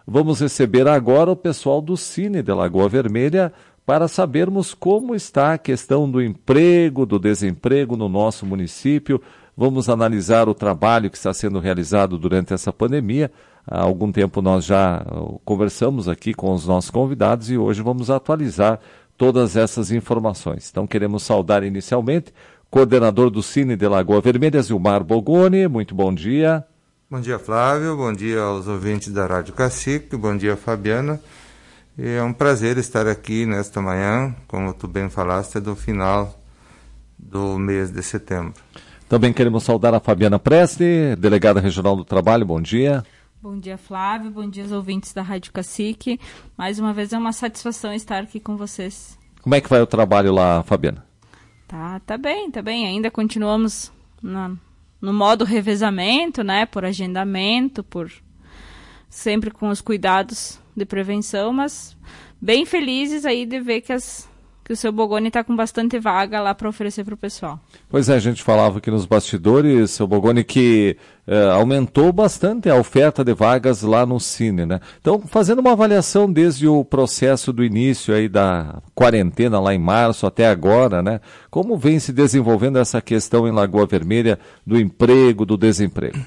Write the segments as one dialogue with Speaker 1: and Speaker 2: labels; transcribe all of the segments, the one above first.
Speaker 1: Vamos receber agora o pessoal do Cine de Lagoa Vermelha para sabermos como está a questão do emprego, do desemprego no nosso município. Vamos analisar o trabalho que está sendo realizado durante essa pandemia. Há algum tempo nós já conversamos aqui com os nossos convidados e hoje vamos atualizar todas essas informações. Então queremos saudar inicialmente o coordenador do Cine de Lagoa Vermelha, Zilmar Bogoni. Muito bom dia.
Speaker 2: Bom dia, Flávio. Bom dia aos ouvintes da Rádio Cacique. Bom dia, Fabiana. E é um prazer estar aqui nesta manhã, como tu bem falaste, do final do mês de setembro.
Speaker 1: Também queremos saudar a Fabiana Preste, delegada regional do trabalho. Bom dia.
Speaker 3: Bom dia, Flávio. Bom dia aos ouvintes da Rádio Cacique. Mais uma vez é uma satisfação estar aqui com vocês.
Speaker 1: Como é que vai o trabalho lá, Fabiana?
Speaker 3: Tá bem. Ainda continuamos no modo revezamento, né? Por agendamento, sempre com os cuidados de prevenção, mas bem felizes aí de ver que o seu Bogoni está com bastante vaga lá para oferecer para o pessoal.
Speaker 1: Pois é, a gente falava aqui nos bastidores, seu Bogoni, que aumentou bastante a oferta de vagas lá no Cine, né? Então, fazendo uma avaliação desde o processo do início aí da quarentena lá em março até agora, né? Como vem se desenvolvendo essa questão em Lagoa Vermelha do emprego, do desemprego?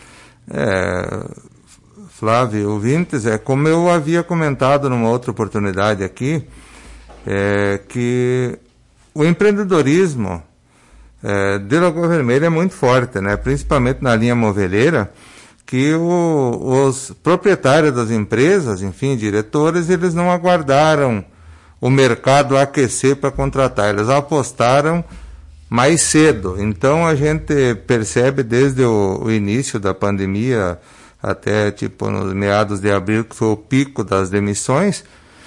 Speaker 2: Flávio, ouvintes, como eu havia comentado numa outra oportunidade aqui, que o empreendedorismo de Lagoa Vermelha é muito forte, né? Principalmente na linha moveleira, que os proprietários das empresas, enfim, diretores, eles não aguardaram o mercado aquecer para contratar, eles apostaram mais cedo. Então a gente percebe desde o início da pandemia até nos meados de abril, que foi o pico das demissões,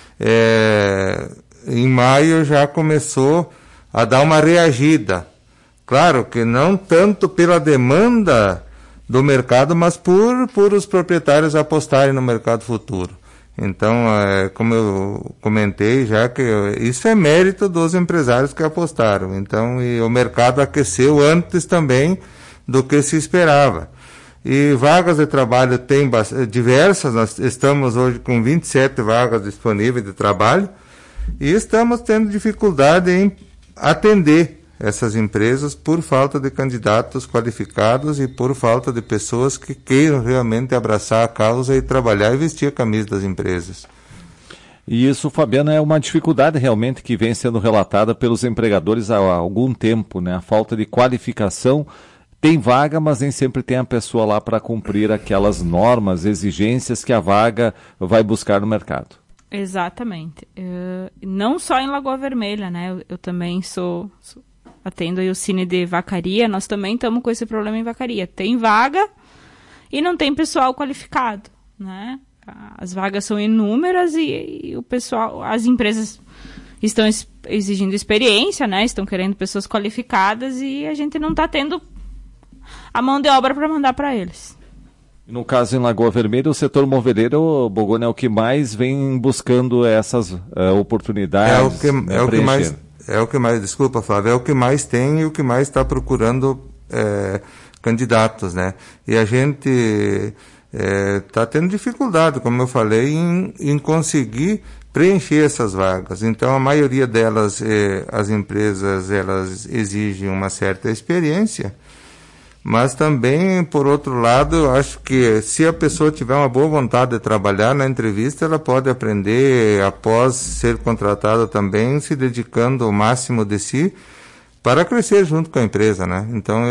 Speaker 2: em maio já começou a dar uma reagida. Claro que não tanto pela demanda do mercado, mas por os proprietários apostarem no mercado futuro. Então, como eu comentei já, que isso é mérito dos empresários que apostaram. Então, e o mercado aqueceu antes também do que se esperava. E vagas de trabalho tem diversas, nós estamos hoje com 27 vagas disponíveis de trabalho, e estamos tendo dificuldade em atender essas empresas por falta de candidatos qualificados e por falta de pessoas que queiram realmente abraçar a causa e trabalhar e vestir a camisa das empresas.
Speaker 1: E isso, Fabiana, é uma dificuldade realmente que vem sendo relatada pelos empregadores há algum tempo, né? A falta de qualificação. Tem vaga, mas nem sempre tem a pessoa lá para cumprir aquelas normas, exigências que a vaga vai buscar no mercado.
Speaker 3: Exatamente. Não só em Lagoa Vermelha, né? Eu também atendo aí o Cine de Vacaria, nós também estamos com esse problema em Vacaria. Tem vaga e não tem pessoal qualificado, né? As vagas são inúmeras e o pessoal, as empresas estão exigindo experiência, né? Estão querendo pessoas qualificadas e a gente não está tendo a mão de obra para mandar para eles.
Speaker 1: No caso, em Lagoa Vermelha, o setor moveleiro, Bogoni, é o que mais vem buscando essas oportunidades.
Speaker 2: Desculpa, Flávio, é o que mais tem e o que mais está procurando candidatos, né? E a gente está tendo dificuldade, como eu falei, em conseguir preencher essas vagas. Então, a maioria delas, as empresas, elas exigem uma certa experiência. Mas também, por outro lado, eu acho que se a pessoa tiver uma boa vontade de trabalhar na entrevista, ela pode aprender, após ser contratada também, se dedicando o máximo de si para crescer junto com a empresa, né? Então,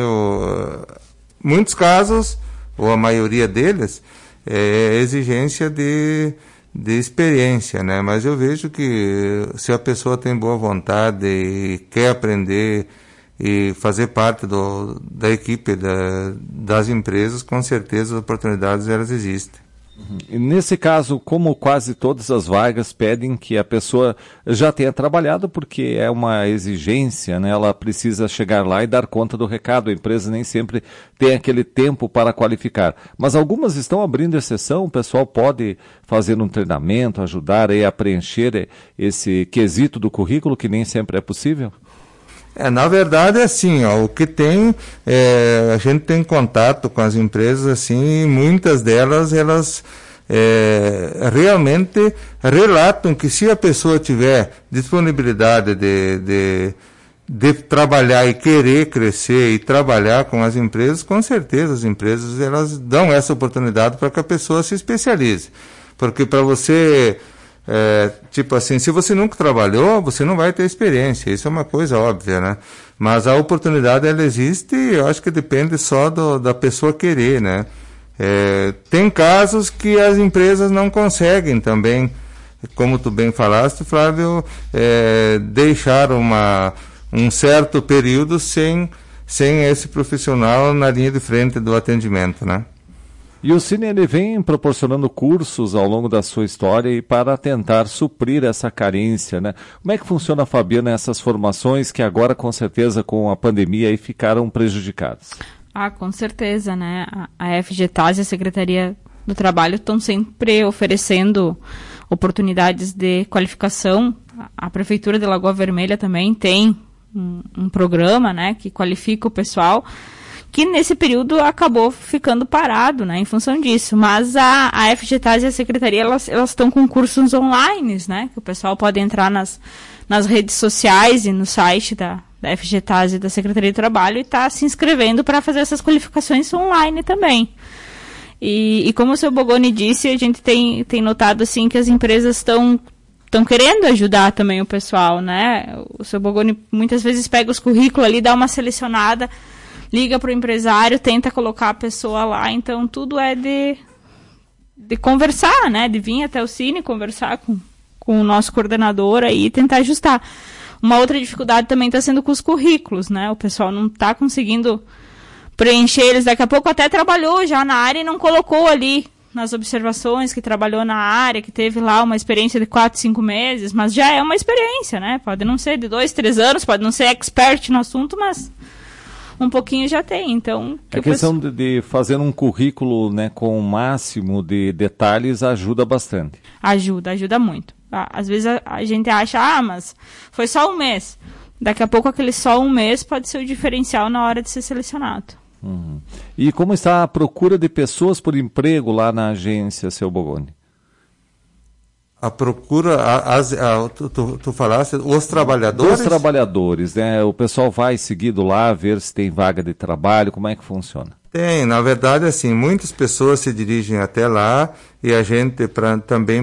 Speaker 2: muitos casos, ou a maioria deles, é exigência de experiência, né? Mas eu vejo que se a pessoa tem boa vontade e quer aprender e fazer parte da equipe das empresas, com certeza as oportunidades elas existem.
Speaker 1: E nesse caso, como quase todas as vagas pedem que a pessoa já tenha trabalhado, porque é uma exigência, né? Ela precisa chegar lá e dar conta do recado. A empresa nem sempre tem aquele tempo para qualificar. Mas algumas estão abrindo exceção, o pessoal pode fazer um treinamento, ajudar aí a preencher esse quesito do currículo, que nem sempre é possível?
Speaker 2: Na verdade é assim, o que tem, a gente tem contato com as empresas assim, e muitas delas, elas realmente relatam que se a pessoa tiver disponibilidade de trabalhar e querer crescer e trabalhar com as empresas, com certeza as empresas elas dão essa oportunidade para que a pessoa se especialize. Porque para você, tipo assim, se você nunca trabalhou, você não vai ter experiência, isso é uma coisa óbvia, né? Mas a oportunidade ela existe e eu acho que depende só da pessoa querer, né? Tem casos que as empresas não conseguem também, como tu bem falaste, Flávio, deixar um certo período sem esse profissional na linha de frente do atendimento, né?
Speaker 1: E o Cine ele vem proporcionando cursos ao longo da sua história e para tentar suprir essa carência, né? Como é que funciona, Fabiana, essas formações que agora, com certeza, com a pandemia, aí ficaram prejudicadas? Com certeza, né? A FGTAS e a Secretaria do Trabalho estão sempre oferecendo oportunidades de qualificação. A Prefeitura de Lagoa Vermelha também tem um programa, né, que qualifica o pessoal, que nesse período acabou ficando parado, né, em função disso. Mas a FGTAS e a Secretaria, elas estão com cursos online, né, que o pessoal pode entrar nas redes sociais e no site da FGTAS e da Secretaria de Trabalho e está se inscrevendo para fazer essas qualificações online também. E como o seu Bogoni disse, a gente tem notado assim, que as empresas estão querendo ajudar também o pessoal, né? O seu Bogoni muitas vezes pega os currículos ali, dá uma selecionada, liga para o empresário, tenta colocar a pessoa lá. Então, tudo é de conversar, né? De vir até o Cine, conversar com o nosso coordenador aí e tentar ajustar. Uma outra dificuldade também está sendo com os currículos, né? O pessoal não está conseguindo preencher eles. Daqui a pouco até trabalhou já na área e não colocou ali nas observações que trabalhou na área, que teve lá uma experiência de 4, 5 meses, mas já é uma experiência, né? Pode não ser de 2, 3 anos, pode não ser expert no assunto, mas um pouquinho já tem. Então, a questão de fazer um currículo, né, com o máximo de detalhes ajuda bastante. Ajuda muito. Às vezes a gente acha, mas foi só um mês. Daqui a pouco aquele só um mês pode ser o diferencial na hora de ser selecionado. Uhum. E como está a procura de pessoas por emprego lá na agência, seu Bogoni?
Speaker 2: A procura, tu falaste, os trabalhadores?
Speaker 1: Os trabalhadores, né? O pessoal vai seguido lá, ver se tem vaga de trabalho, como é que funciona?
Speaker 2: Tem, na verdade, assim, muitas pessoas se dirigem até lá e a gente também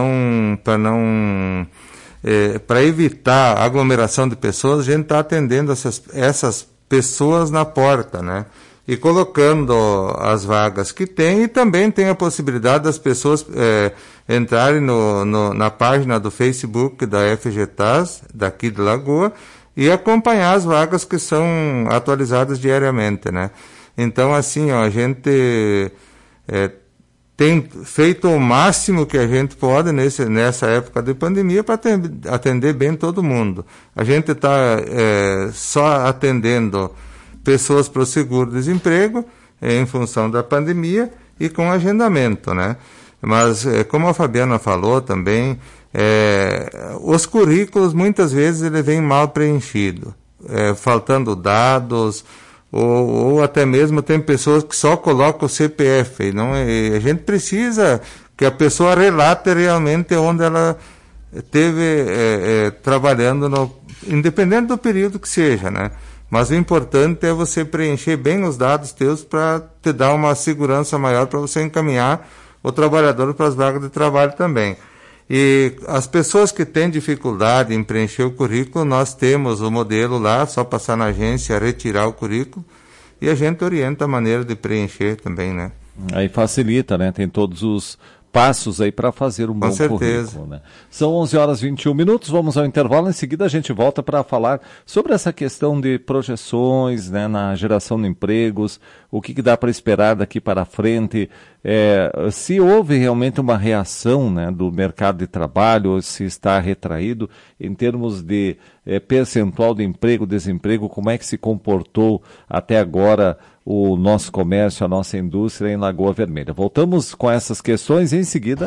Speaker 2: para evitar aglomeração de pessoas, a gente está atendendo essas pessoas na porta, né? E colocando as vagas que tem, e também tem a possibilidade das pessoas entrarem na página do Facebook da FGTAS, daqui de Lagoa, e acompanhar as vagas que são atualizadas diariamente, né? Então, assim, a gente tem feito o máximo que a gente pode nessa época de pandemia para atender bem todo mundo. A gente está só atendendo pessoas para o seguro-desemprego em função da pandemia e com agendamento, né? Mas, como a Fabiana falou também, os currículos muitas vezes ele vem mal preenchido, faltando dados, ou até mesmo tem pessoas que só colocam o CPF. A gente precisa que a pessoa relate realmente onde ela esteve trabalhando, independente do período que seja, né? Mas o importante é você preencher bem os dados teus para te dar uma segurança maior para você encaminhar o trabalhador para as vagas de trabalho também. E as pessoas que têm dificuldade em preencher o currículo, nós temos o modelo lá, só passar na agência, retirar o currículo, e a gente orienta a maneira de preencher também, né?
Speaker 1: Aí facilita, né? Tem todos os passos aí para fazer um bom currículo, né? São 11h21, vamos ao intervalo, em seguida a gente volta para falar sobre essa questão de projeções, né, na geração de empregos, o que dá para esperar daqui para frente, se houve realmente uma reação, né, do mercado de trabalho, ou se está retraído em termos de percentual de emprego, desemprego, como é que se comportou até agora o nosso comércio, a nossa indústria em Lagoa Vermelha. Voltamos com essas questões em seguida.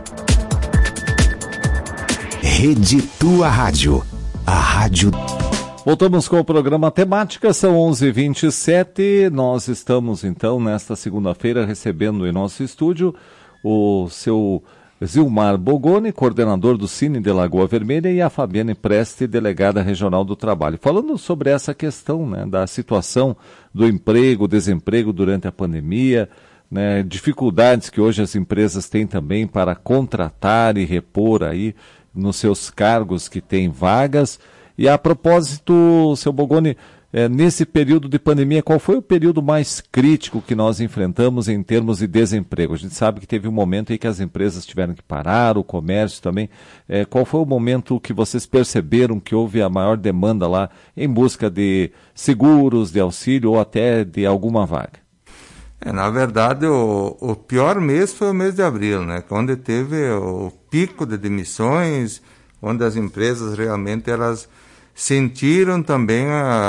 Speaker 4: Rede Tua Rádio, a rádio...
Speaker 1: Voltamos com o programa Temática, são 11h27, nós estamos então nesta segunda-feira recebendo em nosso estúdio o seu Zilmar Bogoni, coordenador do Cine de Lagoa Vermelha, e a Fabiane Preste, delegada regional do trabalho. Falando sobre essa questão, né, da situação do emprego, desemprego durante a pandemia, né, dificuldades que hoje as empresas têm também para contratar e repor aí nos seus cargos que têm vagas. E a propósito, seu Bogoni, nesse período de pandemia, qual foi o período mais crítico que nós enfrentamos em termos de desemprego? A gente sabe que teve um momento em que as empresas tiveram que parar, o comércio também. Qual foi o momento que vocês perceberam que houve a maior demanda lá em busca de seguros, de auxílio ou até de alguma vaga?
Speaker 2: Na verdade, o pior mês foi o mês de abril, né? Onde teve o pico de demissões, onde as empresas realmente elas sentiram também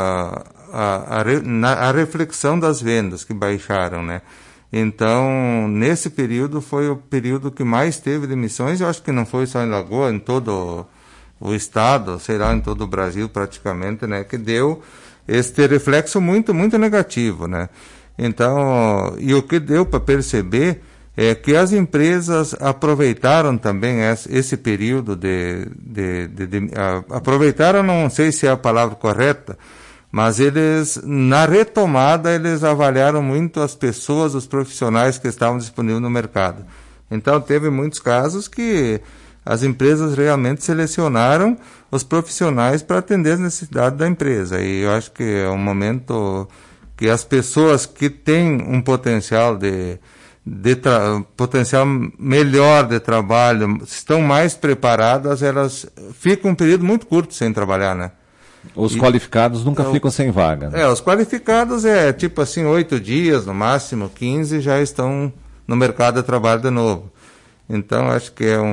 Speaker 2: a reflexão das vendas que baixaram, né? Então, nesse período foi o período que mais teve demissões. Eu acho que não foi só em Lagoa, em todo o estado, sei lá, em todo o Brasil praticamente, né? Que deu este reflexo muito, muito negativo, né? Então, e o que deu para perceber é que as empresas aproveitaram também esse período aproveitaram, não sei se é a palavra correta, mas eles, na retomada, eles avaliaram muito as pessoas, os profissionais que estavam disponíveis no mercado. Então, teve muitos casos que as empresas realmente selecionaram os profissionais para atender as necessidades da empresa. E eu acho que é um momento que as pessoas que têm um potencial potencial melhor de trabalho, estão mais preparadas, elas ficam um período muito curto sem trabalhar, né?
Speaker 1: Os qualificados nunca ficam sem vaga, né?
Speaker 2: Os qualificados tipo assim, 8 dias, no máximo 15, já estão no mercado de trabalho de novo. Então, acho que é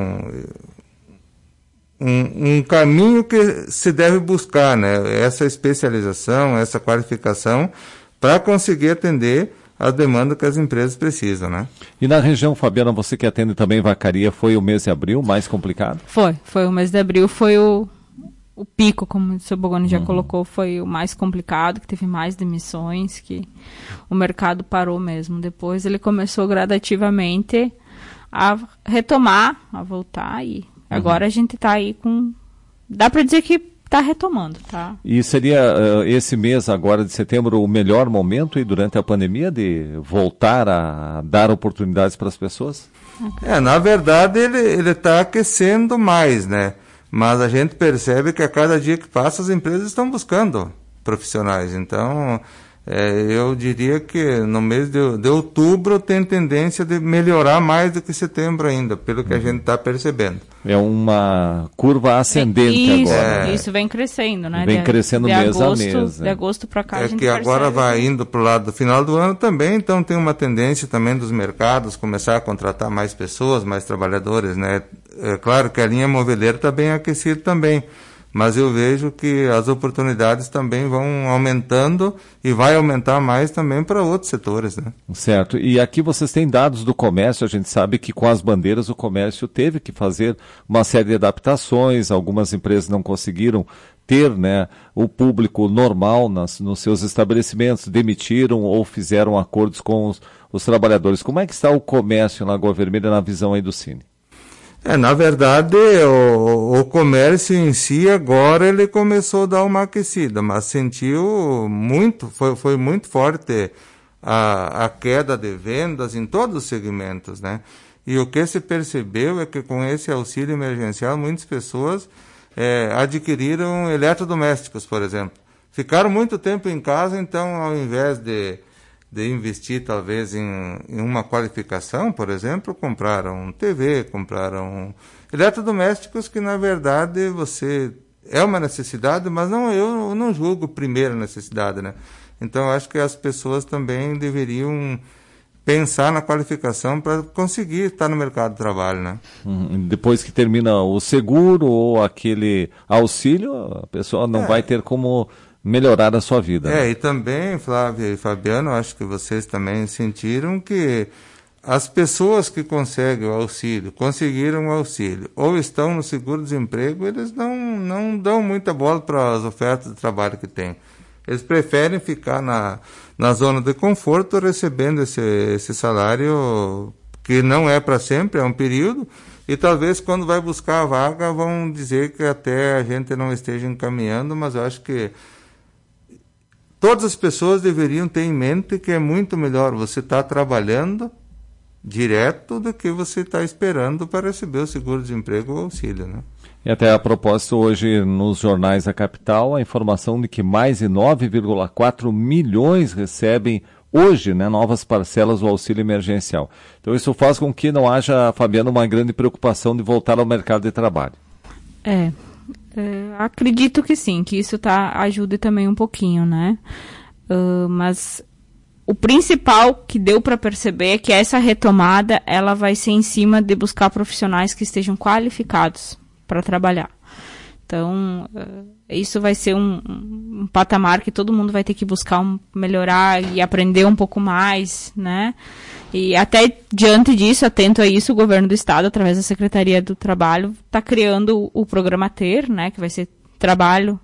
Speaker 2: um caminho que se deve buscar, né? Essa especialização, essa qualificação, para conseguir atender a demanda que as empresas precisam, né?
Speaker 1: E na região, Fabiana, você que atende também Vacaria, foi o mês de abril mais complicado?
Speaker 3: Foi o mês de abril, foi o pico, como o seu Bogoni já colocou, foi o mais complicado, que teve mais demissões, que o mercado parou mesmo. Depois ele começou gradativamente a retomar, a voltar, e agora a gente está aí com... Dá para dizer que está retomando, tá?
Speaker 1: E seria esse mês agora de setembro o melhor momento e durante a pandemia de voltar a dar oportunidades para as pessoas?
Speaker 2: Na verdade ele está aquecendo mais, né? Mas a gente percebe que a cada dia que passa as empresas estão buscando profissionais. Então, eu diria que no mês de outubro tem tendência de melhorar mais do que setembro ainda, pelo que a gente está percebendo.
Speaker 1: É uma curva ascendente agora.
Speaker 3: Isso vem crescendo, né?
Speaker 1: Vem crescendo mês a mês.
Speaker 3: De agosto para cá a gente
Speaker 2: que agora vai indo para o lado do final do ano também, então tem uma tendência também dos mercados começar a contratar mais pessoas, mais trabalhadores, né? É claro que a linha moveleira está bem aquecida também, mas eu vejo que as oportunidades também vão aumentando e vai aumentar mais também para outros setores, né?
Speaker 1: Certo. E aqui vocês têm dados do comércio, a gente sabe que com as bandeiras o comércio teve que fazer uma série de adaptações, algumas empresas não conseguiram ter, né, o público normal nos seus estabelecimentos, demitiram ou fizeram acordos com os trabalhadores. Como é que está o comércio em Lagoa Vermelha na visão aí do Cine?
Speaker 2: Na verdade, o comércio em si agora ele começou a dar uma aquecida, mas sentiu muito, foi muito forte a queda de vendas em todos os segmentos, né? E o que se percebeu é que com esse auxílio emergencial muitas pessoas adquiriram eletrodomésticos, por exemplo. Ficaram muito tempo em casa, então ao invés de investir talvez em uma qualificação, por exemplo, compraram TV, compraram eletrodomésticos que na verdade é uma necessidade, mas eu não julgo primeira necessidade, né? Então acho que as pessoas também deveriam pensar na qualificação para conseguir estar no mercado de trabalho, né?
Speaker 1: Depois que termina o seguro ou aquele auxílio, a pessoa não vai ter como melhorar a sua vida.
Speaker 2: E também, Flávia e Fabiano, acho que vocês também sentiram que as pessoas que conseguiram o auxílio, ou estão no seguro-desemprego, eles não dão muita bola para as ofertas de trabalho que têm. Eles preferem ficar na zona de conforto recebendo esse salário que não é para sempre, é um período, e talvez quando vai buscar a vaga vão dizer que até a gente não esteja encaminhando, mas eu acho que todas as pessoas deveriam ter em mente que é muito melhor você estar trabalhando direto do que você está esperando para receber o seguro-desemprego ou auxílio, né?
Speaker 1: E até a propósito, hoje nos jornais da capital, a informação de que mais de 9,4 milhões recebem hoje, né, novas parcelas do auxílio emergencial. Então isso faz com que não haja, Fabiano, uma grande preocupação de voltar ao mercado de trabalho.
Speaker 3: Acredito que sim, que isso ajude também um pouquinho, né? Mas o principal que deu para perceber é que essa retomada ela vai ser em cima de buscar profissionais que estejam qualificados para trabalhar. Então, isso vai ser um patamar que todo mundo vai ter que buscar melhorar e aprender um pouco mais, né? E até diante disso, atento a isso, o governo do estado, através da Secretaria do Trabalho, está criando o programa TER, né? Que vai ser trabalho,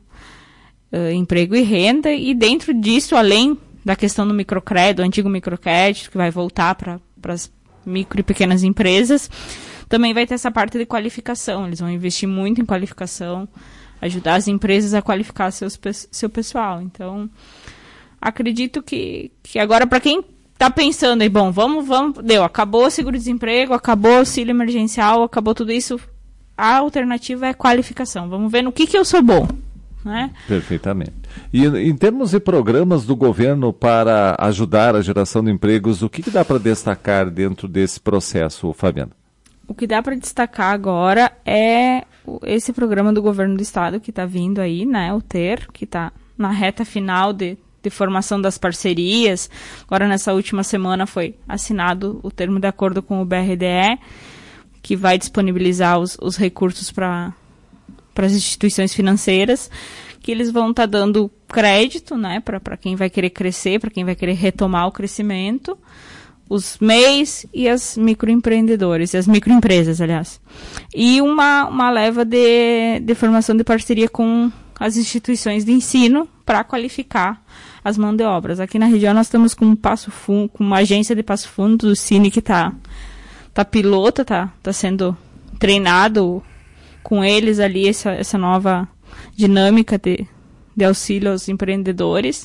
Speaker 3: emprego e renda. E dentro disso, além da questão do microcrédito, do antigo microcrédito, que vai voltar para as micro e pequenas empresas, também vai ter essa parte de qualificação. Eles vão investir muito em qualificação, ajudar as empresas a qualificar seu pessoal. Então, acredito que agora, para quem está pensando, bom, vamos, acabou o seguro-desemprego, acabou o auxílio emergencial, acabou tudo isso, a alternativa é qualificação. Vamos ver no que eu sou bom, né?
Speaker 1: Perfeitamente. E em termos de programas do governo para ajudar a geração de empregos, o que dá para destacar dentro desse processo, Fabiano?
Speaker 3: O que dá para destacar agora é esse programa do governo do estado que está vindo aí, né, o TER, que está na reta final de formação das parcerias. Agora, nessa última semana, foi assinado o termo de acordo com o BRDE, que vai disponibilizar os recursos para as instituições financeiras, que eles vão estar dando crédito, né, para quem vai querer crescer, para quem vai querer retomar o crescimento, os MEIs e as microempreendedores, as microempresas, aliás. E uma leva de formação de parceria com as instituições de ensino para qualificar as mãos de obras. Aqui na região nós estamos com com uma agência de Passo Fundo, do Cine, que tá pilota, tá sendo treinado com eles ali, essa nova dinâmica de auxílio aos empreendedores.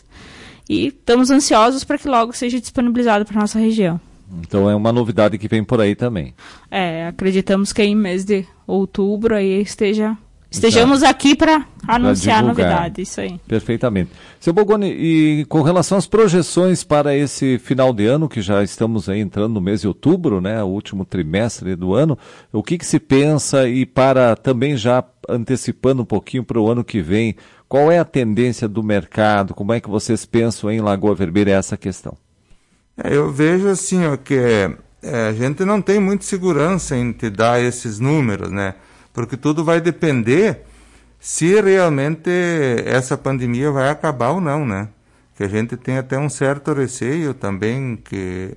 Speaker 3: E estamos ansiosos para que logo seja disponibilizado para a nossa região.
Speaker 1: Então é uma novidade que vem por aí também.
Speaker 3: Acreditamos que em mês de outubro aí estejamos aqui para anunciar a novidade, isso aí.
Speaker 1: Perfeitamente. Seu Bogoni, e com relação às projeções para esse final de ano, que já estamos aí entrando no mês de outubro, né, o último trimestre do ano, o que se pensa, e para também já antecipando um pouquinho para o ano que vem, qual é a tendência do mercado? Como é que vocês pensam em Lagoa Vermelha essa questão?
Speaker 2: Eu vejo assim, que a gente não tem muita segurança em te dar esses números, né? Porque tudo vai depender se realmente essa pandemia vai acabar ou não, né? Que a gente tem até um certo receio também que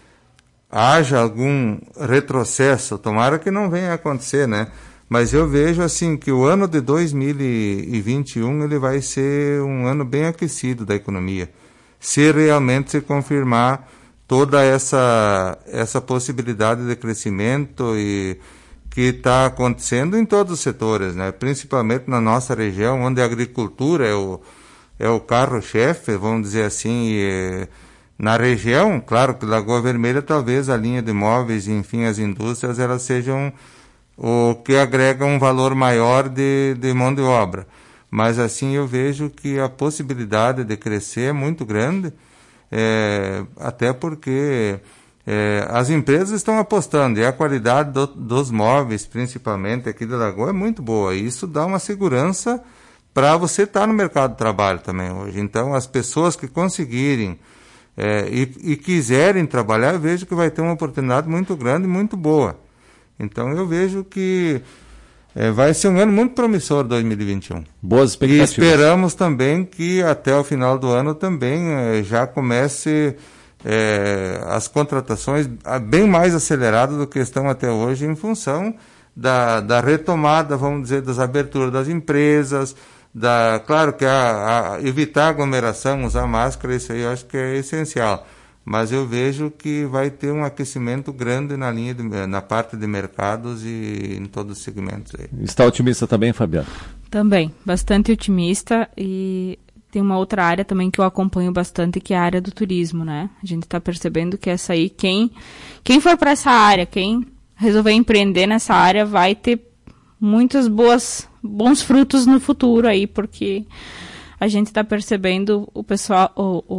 Speaker 2: haja algum retrocesso. Tomara que não venha a acontecer, né? Mas eu vejo assim que o ano de 2021 ele vai ser um ano bem aquecido da economia, se realmente se confirmar toda essa possibilidade de crescimento e que está acontecendo em todos os setores, né? Principalmente na nossa região, onde a agricultura é o carro-chefe, vamos dizer assim. Na região, claro que Lagoa Vermelha, talvez a linha de imóveis, enfim, as indústrias, elas sejam o que agrega um valor maior de mão de obra. Mas assim eu vejo que a possibilidade de crescer é muito grande, até porque as empresas estão apostando, e a qualidade dos móveis, principalmente aqui de Lagoa, é muito boa. E isso dá uma segurança para você estar no mercado de trabalho também hoje. Então, as pessoas que conseguirem e quiserem trabalhar, eu vejo que vai ter uma oportunidade muito grande e muito boa. Então eu vejo que vai ser um ano muito promissor 2021.
Speaker 1: Boas expectativas.
Speaker 2: E esperamos também que até o final do ano também já comece as contratações bem mais aceleradas do que estão até hoje, em função da retomada, vamos dizer, das aberturas das empresas, claro que evitar aglomeração, usar máscara, isso aí eu acho que é essencial. mas eu vejo que vai ter um aquecimento grande na parte de mercados e em todos os segmentos aí.
Speaker 1: Está otimista também, Fabiana? Também,
Speaker 3: bastante otimista, e tem uma outra área também que eu acompanho bastante, que é a área do turismo, né? A gente está percebendo que essa aí, quem for para essa área, quem resolver empreender nessa área, vai ter muitos bons frutos no futuro aí, porque a gente está percebendo o pessoal,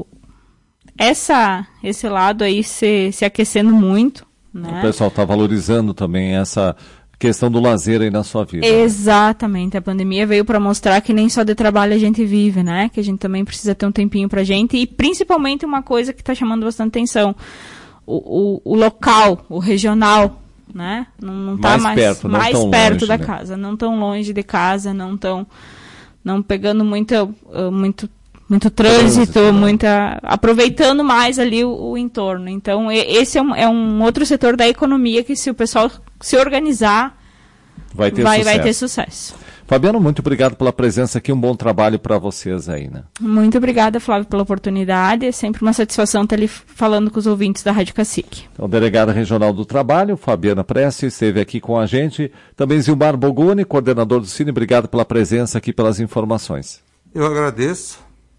Speaker 3: esse lado aí se aquecendo muito, né?
Speaker 1: O pessoal está valorizando também essa questão do lazer aí na sua vida.
Speaker 3: Exatamente, a pandemia veio para mostrar que nem só de trabalho a gente vive, né? Que a gente também precisa ter um tempinho pra gente, e principalmente uma coisa que está chamando bastante atenção, o local, o regional, né? Não tá mais perto da casa, não tão longe de casa, não pegando muito trânsito, aproveitando mais ali o entorno. Então, esse é um outro setor da economia que, se o pessoal se organizar, vai ter sucesso.
Speaker 1: Fabiano, muito obrigado pela presença aqui, um bom trabalho para vocês aí, né?
Speaker 3: Muito obrigada, Flávio, pela oportunidade, é sempre uma satisfação estar ali falando com os ouvintes da Rádio Cacique.
Speaker 1: Então, delegada regional do trabalho, Fabiana Prestes, esteve aqui com a gente, também Zilmar Bogoni, coordenador do Cine, obrigado pela presença aqui, pelas informações.
Speaker 2: Eu agradeço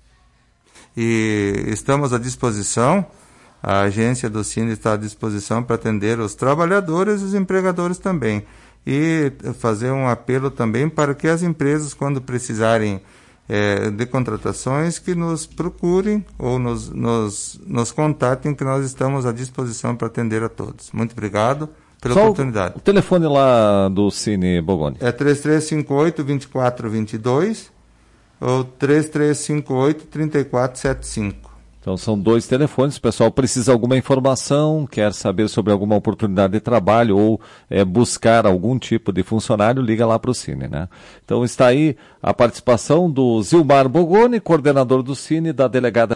Speaker 2: e estamos à disposição, a agência do Cine está à disposição para atender os trabalhadores e os empregadores também. E fazer um apelo também para que as empresas, quando precisarem de contratações, que nos procurem ou nos contatem, que nós estamos à disposição para atender a todos. Muito obrigado pela oportunidade.
Speaker 1: O telefone lá do Cine Bogoni?
Speaker 2: É 3358-2422 ou 3358-3475.
Speaker 1: Então são 2 telefones, o pessoal precisa de alguma informação, quer saber sobre alguma oportunidade de trabalho ou buscar algum tipo de funcionário, liga lá para o Cine, né? Então está aí a participação do Zilmar Bogoni, coordenador do Cine, da delegada